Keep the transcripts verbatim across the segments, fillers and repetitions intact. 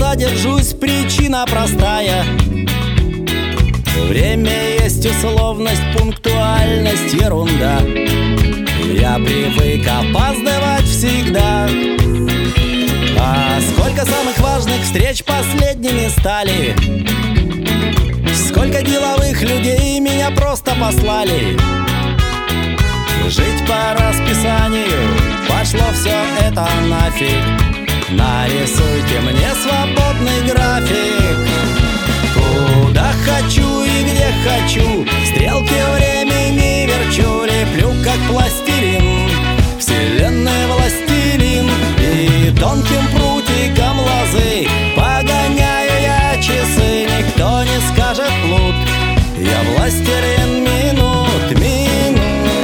задержусь, причина простая. Время есть условность, пунктуальность, ерунда. Я привык опаздывать всегда. А сколько самых важных встреч последними стали. Сколько деловых людей меня просто послали. Жить по расписанию, пошло все это нафиг. Нарисуйте мне свободный график. Куда хочу и где хочу, стрелки времени верчу, леплю как пластилин, вселенной властелин. И тонким прутиком лозы погоняю я часы. Никто не скажет плут, я властелин минут, минут.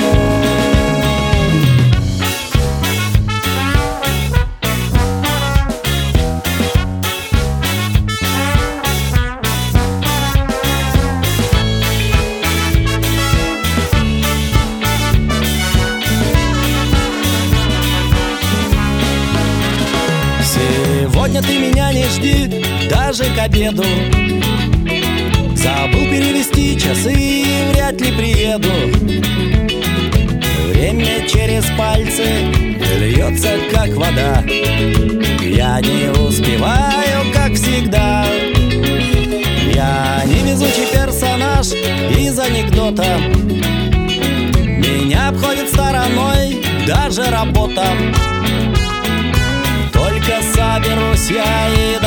Сегодня ты меня не жди, даже к обеду. Забыл перевести часы и вряд ли приеду. Время через пальцы льется, как вода. Я не успеваю, как всегда. Я невезучий персонаж из анекдота. Меня обходит стороной даже работа. Только соберусь я и